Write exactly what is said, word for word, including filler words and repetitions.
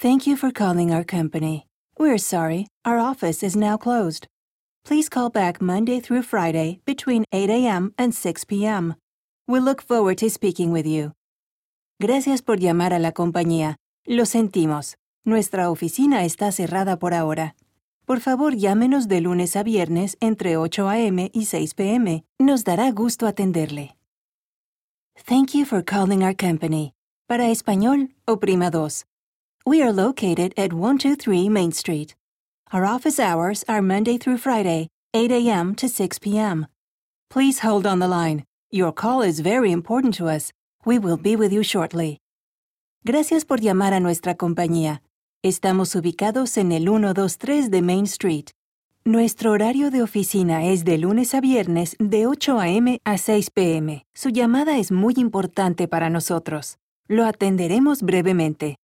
Thank you for calling our company. We're sorry, our office is now closed. Please call back Monday through Friday between eight a.m. and six p.m. We'll look forward to speaking with you. Gracias por llamar a la compañía. Lo sentimos. Nuestra oficina está cerrada por ahora. Por favor, llámenos de lunes a viernes entre ocho a.m. y seis p.m. Nos dará gusto atenderle. Thank you for calling our company. Para español, oprima dos. We are located at one two three Main Street. Our office hours are Monday through Friday, eight a.m. to six p.m. Please hold on the line. Your call is very important to us. We will be with you shortly. Gracias por llamar a nuestra compañía. Estamos ubicados en el ciento veintitrés de Main Street. Nuestro horario de oficina es de lunes a viernes de ocho a.m. a seis p.m. Su llamada es muy importante para nosotros. Lo atenderemos brevemente.